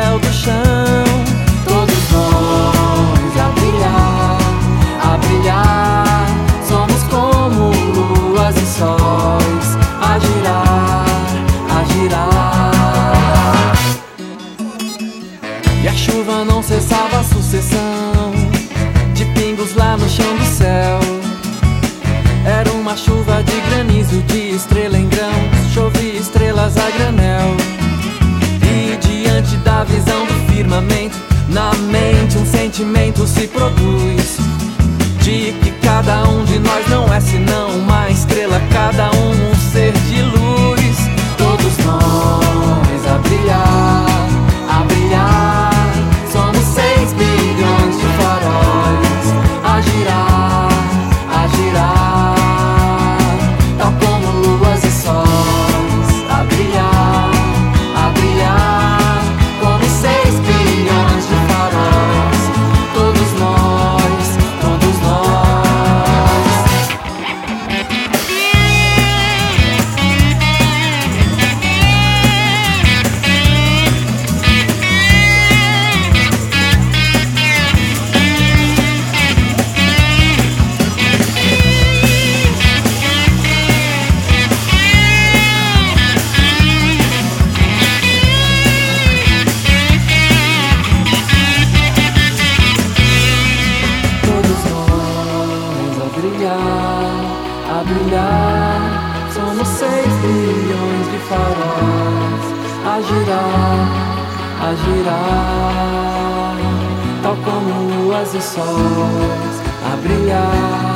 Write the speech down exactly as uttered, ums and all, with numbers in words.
céu do chão. Todos nós a brilhar, a brilhar. Somos como luas e sóis a girar, a girar. E a chuva não cessava a sucessão de pingos lá no chão do céu. Era uma chuva de granizo, de estrela em grãos, chovia estrelas a granel. E diante da visão do firmamento, na mente um sentimento se produz, de que cada um de nós não é senão uma estrela, cada um um ser de luz. Todos nós a brilhar, a brilhar. Somos seis bilhões de faróis a girar, a girar. Tal como luas e sóis a brilhar, a brilhar. Como seis bilhões de faróis. Todos nós, todos nós. A brilhar, somos seis bilhões de faróis a girar, a girar. Tal como luas e sóis a brilhar.